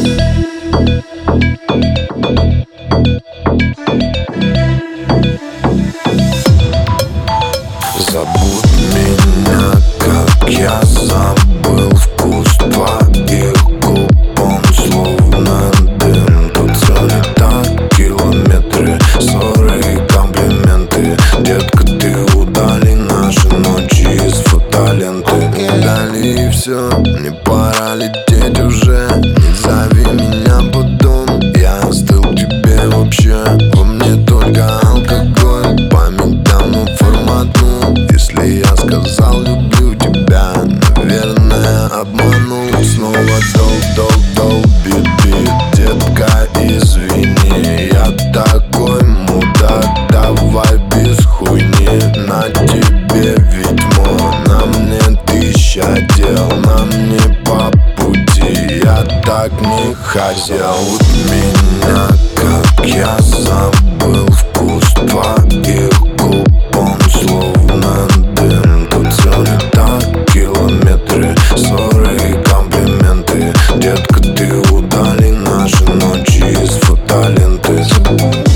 Забудь меня, как я забыл вкус твоих губ. Он словно дым, тут все не так. Километры, ссоры и комплименты. Детка, ты удали наши ночи из фотоленты. Удали все, не пора лететь уже. Не зови меня потом, я остыл к тебе вообще. Во мне только алкоголь, память давно форматну. Если я сказал люблю тебя, наверное обманул. Снова дол, бит, детка, извини. Я такой мудак, давай без хуйни. На тебе ведьмо, на мне 1000 дел. Нам не по пути, я так не хотел. Вот меня, как я забыл вкус твоих губ. Он словно дым, тут все не так. Километры, ссоры и комплименты. Детка, ты удали наши ночи из фотоленты.